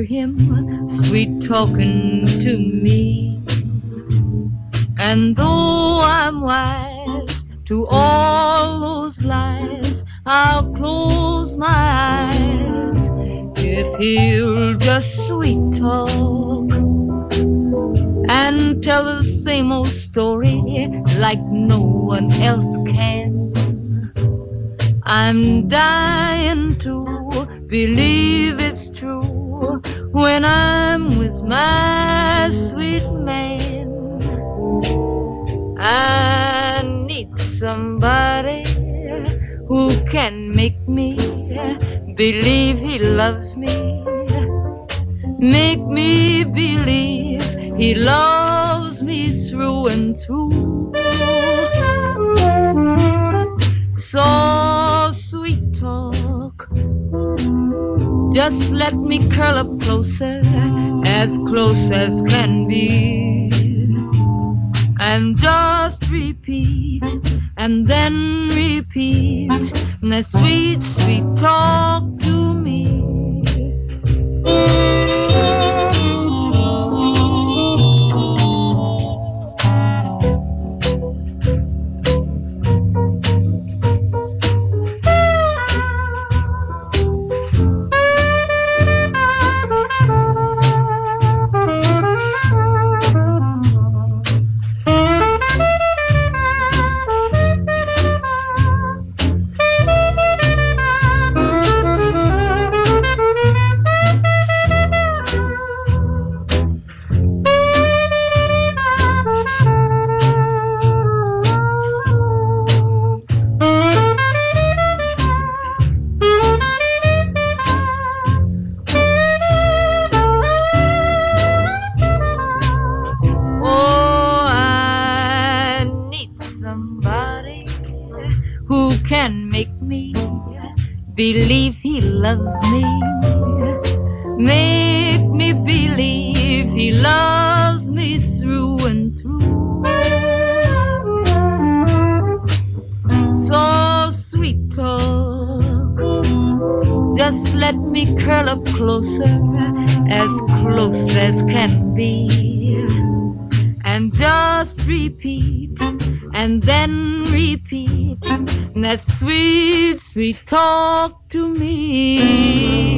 hear him sweet talking to me. And though I'm wise to all those lies, I'll close my eyes if he'll just sweet talk and tell the same old story like no one else can. I'm dying to believe it's true when I'm with my sweet man. I need somebody who can make me believe he loves me, make me believe he loves me through and through. So sweet talk, just let me curl up closer, as close as can be, and just repeat, and then repeat, that sweet, sweet talk to me. Who can make me believe he loves me, make me believe he loves me through and through. So sweet talk, just let me curl up closer, as close as can be, and just repeat, and then repeat, that sweet, sweet talk to me.